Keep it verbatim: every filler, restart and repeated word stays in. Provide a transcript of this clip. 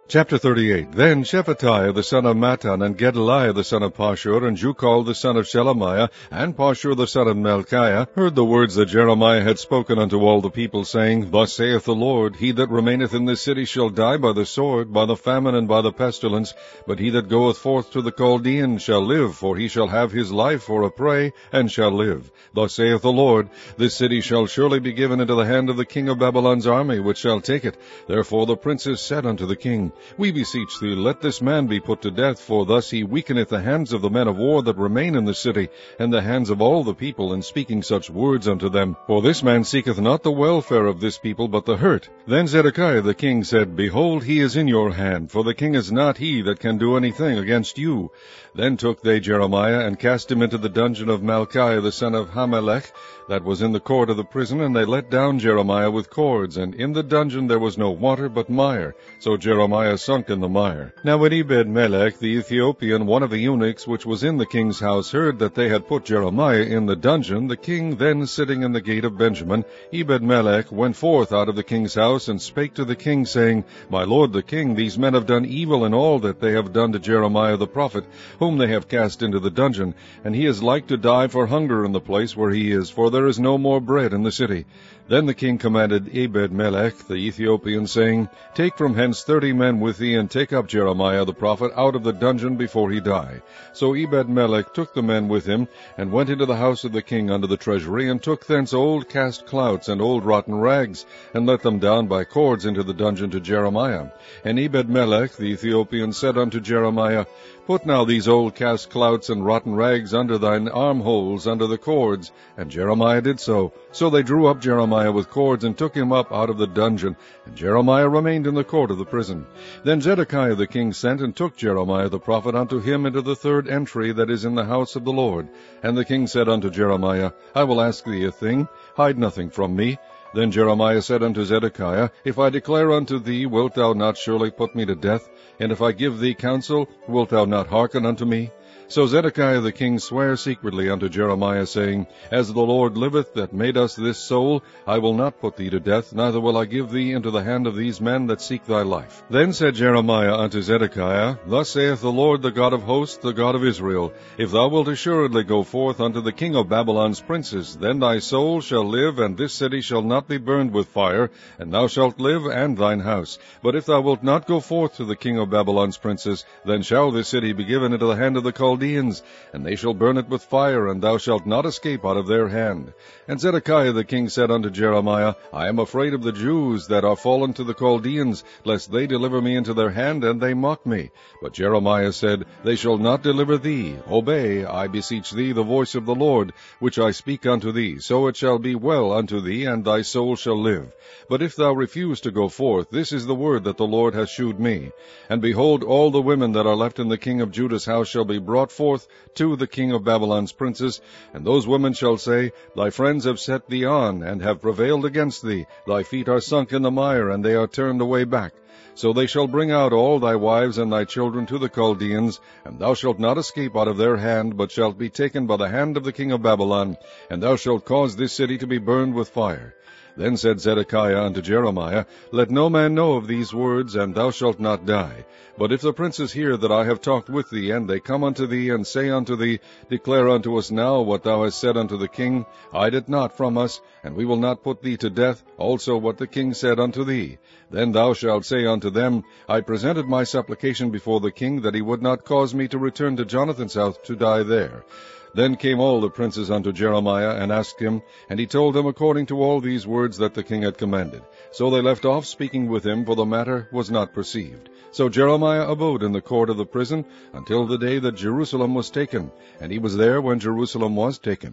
Chapter thirty-eight. Then Shephatiah the son of Mattan, and Gedaliah the son of Pashur, and Jucal the son of Shelemiah, and Pashur the son of Melchiah, heard the words that Jeremiah had spoken unto all the people, saying, Thus saith the Lord, He that remaineth in this city shall die by the sword, by the famine, and by the pestilence, but he that goeth forth to the Chaldeans shall live, for he shall have his life for a prey, and shall live. Thus saith the Lord, This city shall surely be given into the hand of the king of Babylon's army, which shall take it. Therefore the princes said unto the king, We beseech thee, let this man be put to death, for thus he weakeneth the hands of the men of war that remain in the city, and the hands of all the people, in speaking such words unto them. For this man seeketh not the welfare of this people, but the hurt. Then Zedekiah the king said, Behold, he is in your hand, for the king is not he that can do anything against you. Then took they Jeremiah, and cast him into the dungeon of Malchiah the son of Hamelech, that was in the court of the prison, and they let down Jeremiah with cords, and in the dungeon there was no water but mire. So Jeremiah sunk in the mire. Now when Ebed-melech the Ethiopian, one of the eunuchs which was in the king's house, heard that they had put Jeremiah in the dungeon, the king then sitting in the gate of Benjamin, Ebed-melech went forth out of the king's house, and spake to the king, saying, My lord the king, these men have done evil in all that they have done to Jeremiah the prophet, whom they have cast into the dungeon, and he is like to die for hunger in the place where he is, for there is no more bread in the city. Then the king commanded Ebed-melech the Ethiopian, saying, Take from hence thirty men with thee, and take up Jeremiah the prophet out of the dungeon before he die. So Ebed-melech took the men with him, and went into the house of the king under the treasury, and took thence old cast clouts and old rotten rags, and let them down by cords into the dungeon to Jeremiah. And Ebed-melech the Ethiopian said unto Jeremiah, Put now these old cast clouts and rotten rags under thine armholes, under the cords. And Jeremiah did so. So they drew up Jeremiah with cords, and took him up out of the dungeon, and Jeremiah remained in the court of the prison. Then Zedekiah the king sent, and took Jeremiah the prophet unto him into the third entry that is in the house of the Lord. And the king said unto Jeremiah, I will ask thee a thing, hide nothing from me. Then Jeremiah said unto Zedekiah, If I declare unto thee, wilt thou not surely put me to death? And if I give thee counsel, wilt thou not hearken unto me? So Zedekiah the king sware secretly unto Jeremiah, saying, As the Lord liveth that made us this soul, I will not put thee to death, neither will I give thee into the hand of these men that seek thy life. Then said Jeremiah unto Zedekiah, Thus saith the Lord, the God of hosts, the God of Israel, If thou wilt assuredly go forth unto the king of Babylon's princes, then thy soul shall live, and this city shall not be burned with fire, and thou shalt live, and thine house. But if thou wilt not go forth to the king of Babylon's princes, then shall this city be given into the hand of the Chaldeans, and they shall burn it with fire, and thou shalt not escape out of their hand. And Zedekiah the king said unto Jeremiah, I am afraid of the Jews that are fallen to the Chaldeans, lest they deliver me into their hand, and they mock me. But Jeremiah said, They shall not deliver thee. Obey, I beseech thee, the voice of the Lord, which I speak unto thee. So it shall be well unto thee, and thy soul shall live. But if thou refuse to go forth, this is the word that the Lord hath shewed me. And behold, all the women that are left in the king of Judah's house shall be brought forth to the king of Babylon's princes, and those women shall say, Thy friends have set thee on, and have prevailed against thee. Thy feet are sunk in the mire, and they are turned away back. So they shall bring out all thy wives and thy children to the Chaldeans, and thou shalt not escape out of their hand, but shalt be taken by the hand of the king of Babylon, and thou shalt cause this city to be burned with fire. Then said Zedekiah unto Jeremiah, Let no man know of these words, and thou shalt not die. But if the princes hear that I have talked with thee, and they come unto thee, and say unto thee, Declare unto us now what thou hast said unto the king, hide it not from us, and we will not put thee to death, also what the king said unto thee. Then thou shalt say unto them, I presented my supplication before the king, that he would not cause me to return to Jonathan's house to die there. Then came all the princes unto Jeremiah, and asked him, and he told them according to all these words that the king had commanded. So they left off speaking with him, for the matter was not perceived. So Jeremiah abode in the court of the prison until the day that Jerusalem was taken, and he was there when Jerusalem was taken.